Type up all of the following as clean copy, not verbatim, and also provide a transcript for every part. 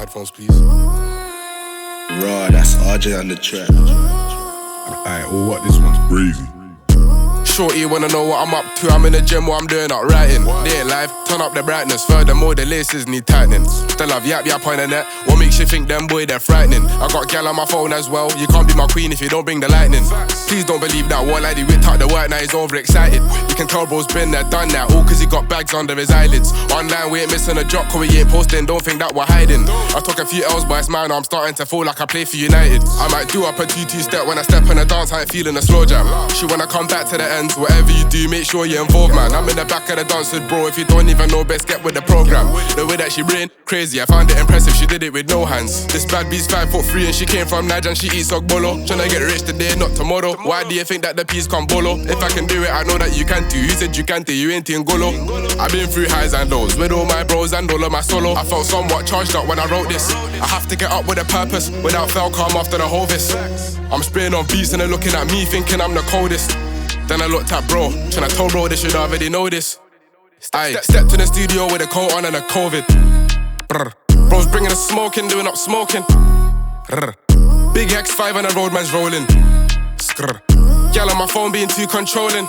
headphones, please. Raw, that's RJ on the track. Alright, well, what? This one's crazy. Shorty wanna know what I'm up to. I'm in the gym, what I'm doing, not writing. They ain't live, turn up the brightness. Furthermore, the laces need tightening. Still have yap on the net. What makes you think them boy, they're frightening? I got gal on my phone as well. You can't be my queen if you don't bring the lightning. Please don't believe that what lady whipped out the work, now he's overexcited. You can tell bro's been there, done that. All cause he got bags under his eyelids. Online, we ain't missing a drop, cause we ain't posting. Don't think that we're hiding. I took a few L's, but it's mine. I'm starting to feel like I play for United. I might do up a 2-2 step when I step on the dance. I ain't feeling a slow jam. She wanna come back to the ends. Whatever you do, make sure you're involved, man. I'm in the back of the dance with bro. If you don't even know, best get with the program. The way that she ran, crazy. I found it impressive. She did it with no hands. This bad bee's 5'3" and she came from Niger and she eats ogbolo. Tryna get rich today, not tomorrow. Why do you think that the peas come bolo? If I can do it, I know that you can too. You said you can too, you ain't in Golo. I've been through highs and lows with all my bros and all of my solo. I felt somewhat charged up when I wrote this. I have to get up with a purpose. Without fail, calm after the Hovis. I'm spraying on beats and they're looking at me thinking I'm the coldest. Then I looked at bro, tryna tell bro they should already know this. I stepped in the studio with a coat on and a COVID. Brr. Bro's bringing the smoke in, doing up smoking. Brr. Big X5 and the roadman's rolling. Skrr. Gal on my phone being too controlling.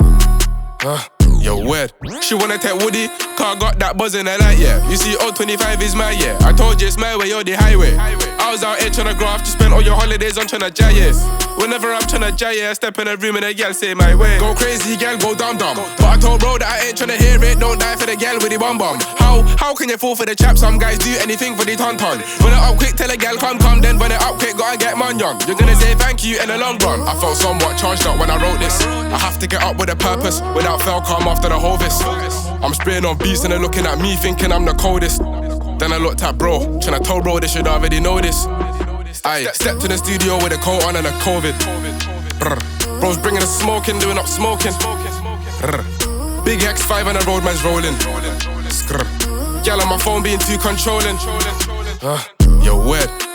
Yo, weird. She wanna take Woody, cause I got that buzz in the night, yeah. You see, 025 is my year. I told you it's my way, you're the highway. I was out here tryna graft, you spent all your holidays on tryna jay, yeah. Whenever I'm tryna jay, yeah, I step in the room and the gal say my way. Go crazy, gal, go dumb. But I told bro that I ain't tryna hear it. Don't die for the gal with the bum. How can you fall for the trap? Some guys do anything for the ton. When it up quick, tell a gal come. Then when it up quick, gotta get man young. You're gonna say thank you in the long run. I felt somewhat charged up when I wrote this. I have to get up with a purpose. Without fail, calm after the Hovis. I'm spraying on beats and they're looking at me thinking I'm the coldest. Then I looked at bro, tryna tell bro they should already know this. I stepped in the studio with a coat on and a COVID. Brr. Bro's bringing the smoke in, doing up smoking. Brr. Big X5 and the roadman's rolling. Skrr. Gal on my phone being too controlling. Yo, weird.